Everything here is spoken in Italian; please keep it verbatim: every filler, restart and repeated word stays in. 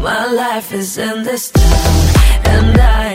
My life is in this town, and I